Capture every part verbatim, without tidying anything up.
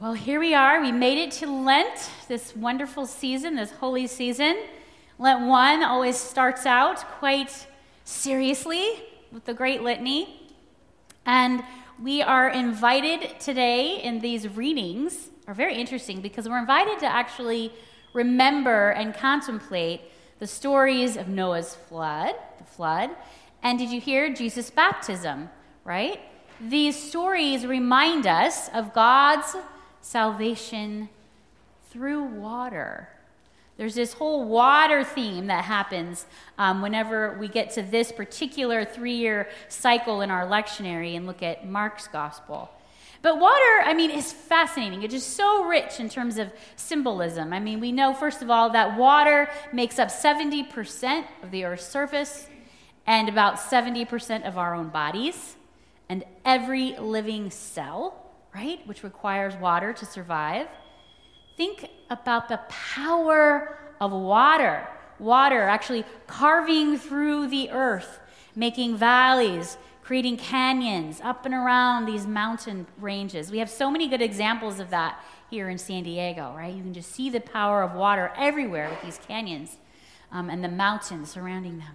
Well, here we are. We made it to Lent, this wonderful season, this holy season. Lent one always starts out quite seriously with the Great Litany. And we are invited today in these readings, are very interesting because we're invited to actually remember and contemplate the stories of Noah's flood, the flood, and did you hear Jesus' baptism, right? These stories remind us of God's salvation through water. There's this whole water theme that happens um, whenever we get to this particular three-year cycle in our lectionary and look at Mark's gospel. But water, I mean, is fascinating. It's just so rich in terms of symbolism. I mean, we know, first of all, that water makes up seventy percent of the earth's surface and about seventy percent of our own bodies and every living cell, right, which requires water to survive. Think about the power of water. Water actually carving through the earth, making valleys, creating canyons up and around these mountain ranges. We have so many good examples of that here in San Diego, right? You can just see the power of water everywhere with these canyons um, and the mountains surrounding them.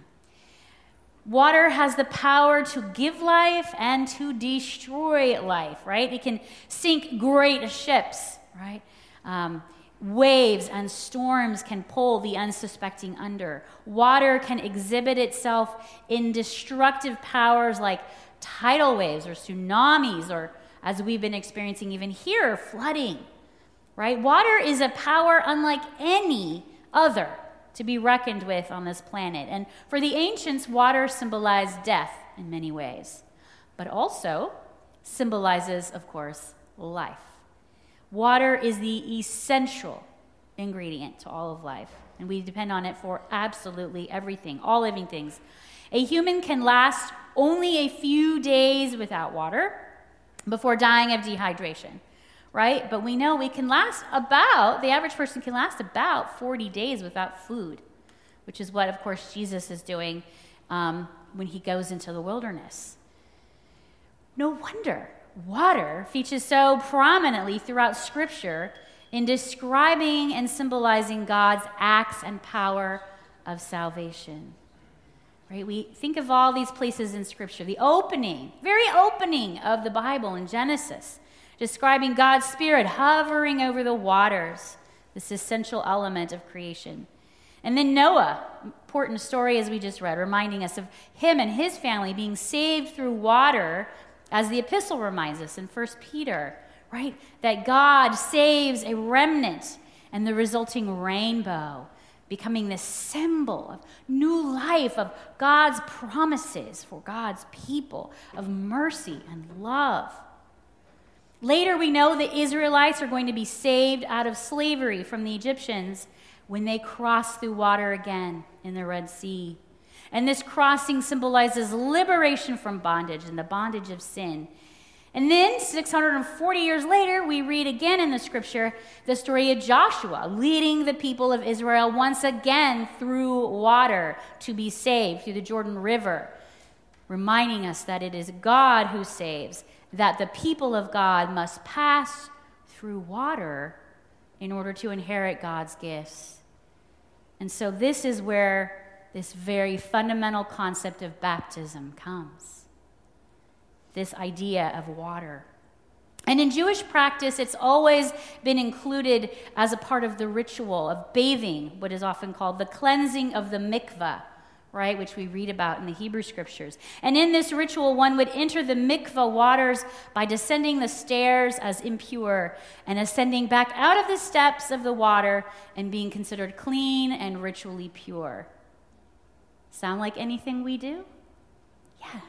Water has the power to give life and to destroy life, right? It can sink great ships, right? Um, waves and storms can pull the unsuspecting under. Water can exhibit itself in destructive powers like tidal waves or tsunamis, or as we've been experiencing even here, flooding, right? Water is a power unlike any other to be reckoned with on this planet. And for the ancients, water symbolized death in many ways, but also symbolizes, of course, life. Water is the essential ingredient to all of life, and we depend on it for absolutely everything, all living things. A human can last only a few days without water before dying of dehydration, right? But we know we can last about, the average person can last about forty days without food, which is what, of course, Jesus is doing um, when he goes into the wilderness. No wonder water features so prominently throughout Scripture in describing and symbolizing God's acts and power of salvation. Right? We think of all these places in Scripture. The opening, very opening of the Bible in Genesis, describing God's Spirit hovering over the waters, this essential element of creation. And then Noah, important story as we just read, reminding us of him and his family being saved through water, as the epistle reminds us in First Peter, right? That God saves a remnant and the resulting rainbow, becoming this symbol of new life, of God's promises for God's people, of mercy and love. Later, we know the Israelites are going to be saved out of slavery from the Egyptians when they cross through water again in the Red Sea. And this crossing symbolizes liberation from bondage and the bondage of sin. And then, six hundred forty years later, we read again in the Scripture the story of Joshua leading the people of Israel once again through water to be saved through the Jordan River, reminding us that it is God who saves, that the people of God must pass through water in order to inherit God's gifts. And so this is where this very fundamental concept of baptism comes. This idea of water. And in Jewish practice, it's always been included as a part of the ritual of bathing, what is often called the cleansing of the mikvah, right, which we read about in the Hebrew Scriptures. And in this ritual, one would enter the mikvah waters by descending the stairs as impure and ascending back out of the steps of the water and being considered clean and ritually pure. Sound like anything we do? Yeah.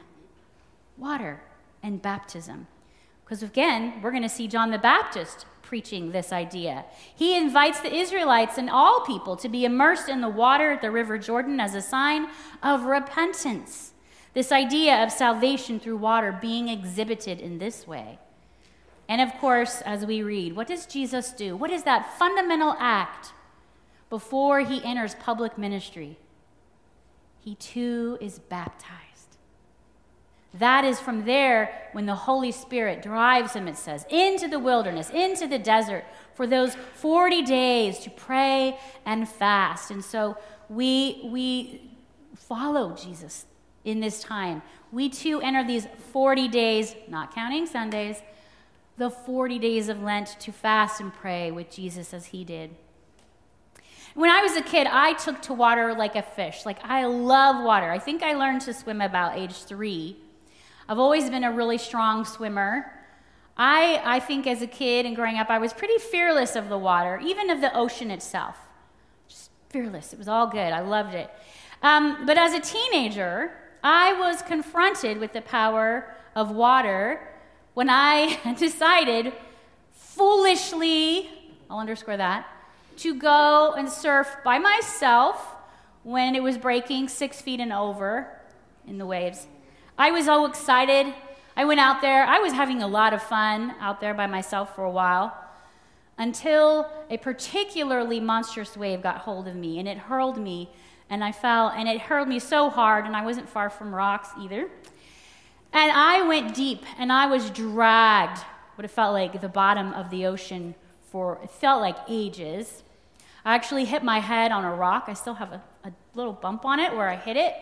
Water and baptism. Because again, we're going to see John the Baptist preaching this idea. He invites the Israelites and all people to be immersed in the water at the River Jordan as a sign of repentance. This idea of salvation through water being exhibited in this way. And of course, as we read, what does Jesus do? What is that fundamental act before he enters public ministry? He too is baptized. That is from there when the Holy Spirit drives him, it says, into the wilderness, into the desert for those forty days to pray and fast. And so we, we follow Jesus in this time. We too enter these forty days, not counting Sundays, the forty days of Lent to fast and pray with Jesus as he did. When I was a kid, I took to water like a fish. Like, I love water. I think I learned to swim about age three. I've always been a really strong swimmer. I, I think as a kid and growing up, I was pretty fearless of the water, even of the ocean itself. Just fearless. It was all good. I loved it. Um, but as a teenager, I was confronted with the power of water when I decided, foolishly, I'll underscore that, to go and surf by myself when it was breaking six feet and over in the waves. I was all excited. I went out there. I was having a lot of fun out there by myself for a while until a particularly monstrous wave got hold of me, and it hurled me, and I fell, and it hurled me so hard, and I wasn't far from rocks either. And I went deep, and I was dragged, what it felt like the bottom of the ocean for, it felt like ages. I actually hit my head on a rock. I still have a, a little bump on it where I hit it.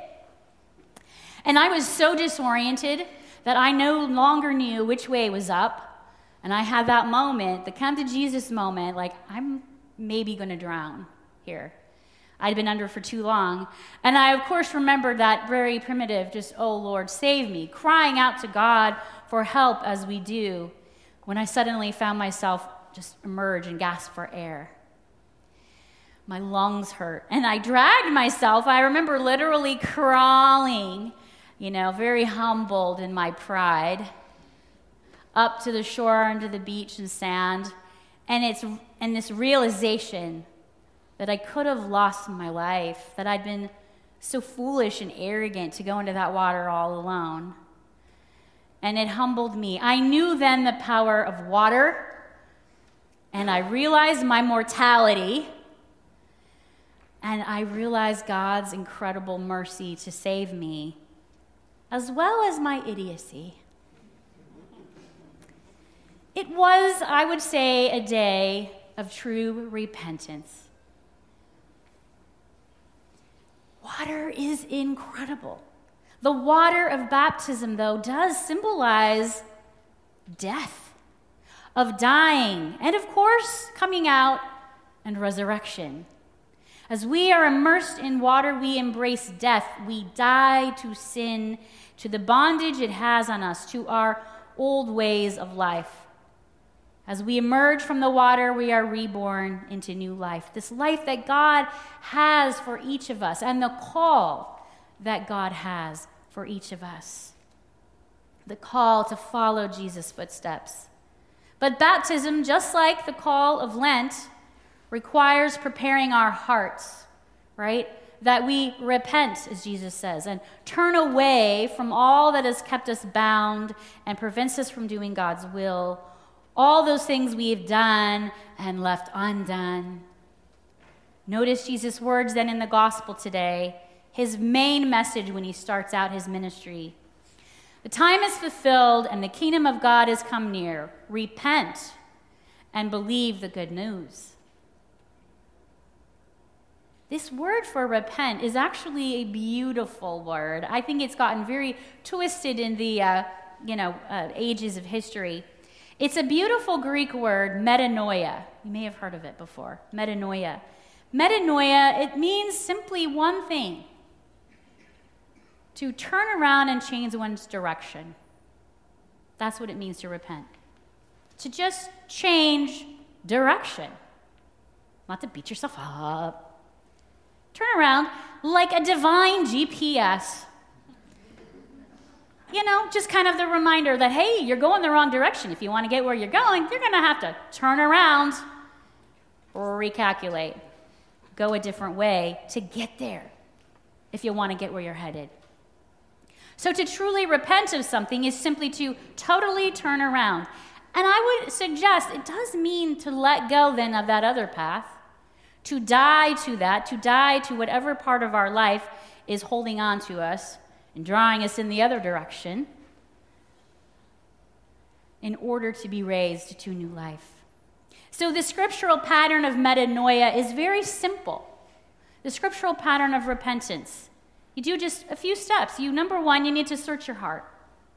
And I was so disoriented that I no longer knew which way was up. And I had that moment, the come to Jesus moment, like, I'm maybe going to drown here. I'd been under for too long. And I, of course, remembered that very primitive, just, oh, Lord, save me, crying out to God for help as we do, when I suddenly found myself just emerge and gasp for air. My lungs hurt, and I dragged myself. I remember literally crawling, you know, very humbled in my pride, up to the shore, onto the beach and sand, and it's and this realization that I could have lost my life, that I'd been so foolish and arrogant to go into that water all alone. And it humbled me. I knew then the power of water, and I realized my mortality, and I realized God's incredible mercy to save me, as well as my idiocy. It was, I would say, a day of true repentance. Water is incredible. The water of baptism, though, does symbolize death, of dying, and of course, coming out and resurrection. As we are immersed in water, we embrace death. We die to sin, to the bondage it has on us, to our old ways of life. As we emerge from the water, we are reborn into new life. This life that God has for each of us, and the call that God has for each of us. The call to follow Jesus' footsteps. But baptism, just like the call of Lent, requires preparing our hearts, right? That we repent, as Jesus says, and turn away from all that has kept us bound and prevents us from doing God's will. All those things we've done and left undone. Notice Jesus' words then in the gospel today, his main message when he starts out his ministry. The time is fulfilled and the kingdom of God has come near. Repent and believe the good news. This word for repent is actually a beautiful word. I think it's gotten very twisted in the uh, you know uh, ages of history. It's a beautiful Greek word, metanoia. You may have heard of it before, metanoia. Metanoia, it means simply one thing: to turn around and change one's direction. That's what it means to repent. To just change direction. Not to beat yourself up. Turn around like a divine G P S. You know, just kind of the reminder that, hey, you're going the wrong direction. If you want to get where you're going, you're going to have to turn around, recalculate, go a different way to get there if you want to get where you're headed. So to truly repent of something is simply to totally turn around. And I would suggest it does mean to let go then of that other path, to die to that, to die to whatever part of our life is holding on to us and drawing us in the other direction, in order to be raised to new life. So the scriptural pattern of metanoia is very simple. The scriptural pattern of repentance. You do just a few steps. You, number one, you need to search your heart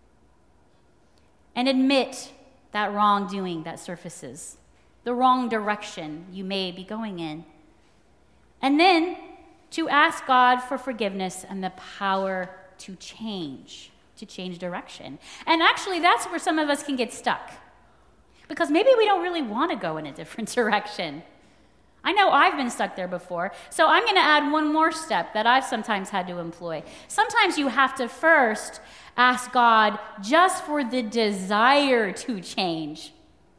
and admit that wrongdoing that surfaces, the wrong direction you may be going in. And then to ask God for forgiveness and the power to change, to change direction. And actually, that's where some of us can get stuck, because maybe we don't really want to go in a different direction. I know I've been stuck there before, so I'm going to add one more step that I've sometimes had to employ. Sometimes you have to first ask God just for the desire to change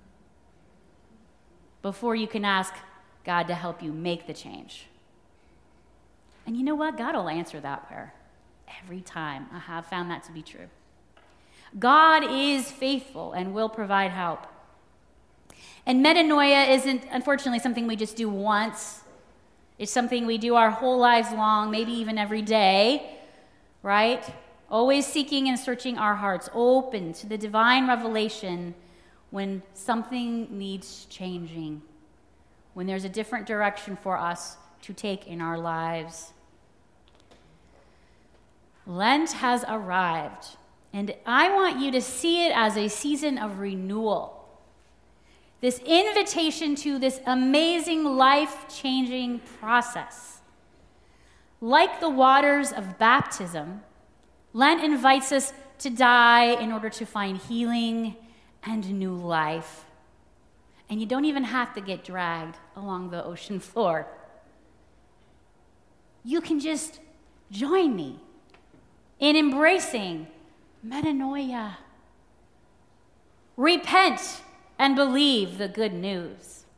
before you can ask God to help you make the change. And you know what? God will answer that prayer every time. I have found that to be true. God is faithful and will provide help. And metanoia isn't, unfortunately, something we just do once. It's something we do our whole lives long, maybe even every day, right? Always seeking and searching our hearts, open to the divine revelation when something needs changing, when there's a different direction for us to take in our lives. Lent has arrived, and I want you to see it as a season of renewal. This invitation to this amazing life-changing process. Like the waters of baptism, Lent invites us to die in order to find healing and new life. And you don't even have to get dragged along the ocean floor. You can just join me in embracing metanoia. Repent and believe the good news.